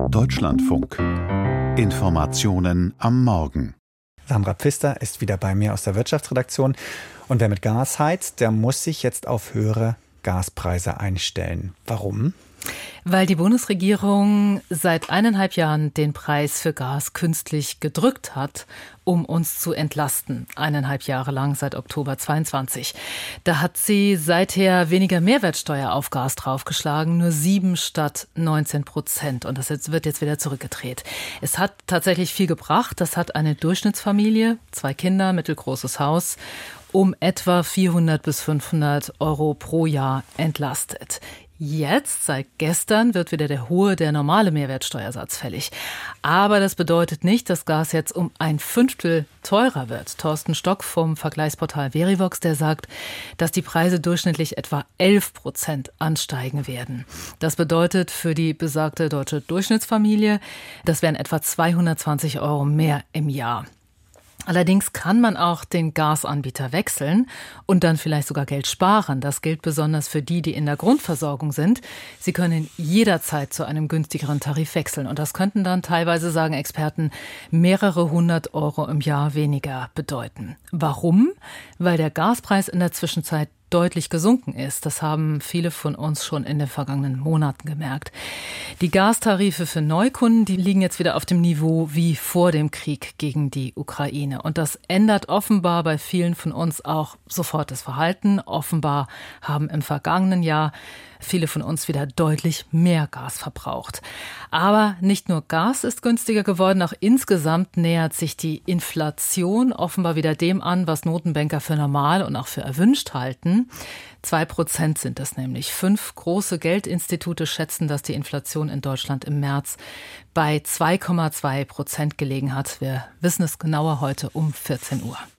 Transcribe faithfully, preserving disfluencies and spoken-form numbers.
Deutschlandfunk. Informationen am Morgen. Sandra Pfister ist wieder bei mir aus der Wirtschaftsredaktion. Und wer mit Gas heizt, der muss sich jetzt auf höhere Gaspreise einstellen. Warum? Weil die Bundesregierung seit eineinhalb Jahren den Preis für Gas künstlich gedrückt hat, um uns zu entlasten. Eineinhalb Jahre lang, seit Oktober zweiundzwanzig. Da hat sie seither weniger Mehrwertsteuer auf Gas draufgeschlagen, nur sieben statt neunzehn Prozent. Und das wird jetzt wieder zurückgedreht. Es hat tatsächlich viel gebracht. Das hat eine Durchschnittsfamilie, zwei Kinder, mittelgroßes Haus, um etwa vierhundert bis fünfhundert Euro pro Jahr entlastet. Jetzt, seit gestern, wird wieder der hohe, der normale Mehrwertsteuersatz fällig. Aber das bedeutet nicht, dass Gas jetzt um ein Fünftel teurer wird. Thorsten Stock vom Vergleichsportal Verivox, der sagt, dass die Preise durchschnittlich etwa elf Prozent ansteigen werden. Das bedeutet für die besagte deutsche Durchschnittsfamilie, das wären etwa zweihundertzwanzig Euro mehr im Jahr. Allerdings kann man auch den Gasanbieter wechseln und dann vielleicht sogar Geld sparen. Das gilt besonders für die, die in der Grundversorgung sind. Sie können jederzeit zu einem günstigeren Tarif wechseln. Und das könnten dann teilweise, sagen Experten, mehrere hundert Euro im Jahr weniger bedeuten. Warum? Weil der Gaspreis in der Zwischenzeit deutlich gesunken ist. Das haben viele von uns schon in den vergangenen Monaten gemerkt. Die Gastarife für Neukunden, die liegen jetzt wieder auf dem Niveau wie vor dem Krieg gegen die Ukraine. Und das ändert offenbar bei vielen von uns auch sofort das Verhalten. Offenbar haben im vergangenen Jahr viele von uns wieder deutlich mehr Gas verbraucht. Aber nicht nur Gas ist günstiger geworden, auch insgesamt nähert sich die Inflation offenbar wieder dem an, was Notenbanker für normal und auch für erwünscht halten. Zwei Prozent sind es nämlich. Fünf große Geldinstitute schätzen, dass die Inflation in Deutschland im März bei zwei Komma zwei Prozent gelegen hat. Wir wissen es genauer heute um vierzehn Uhr.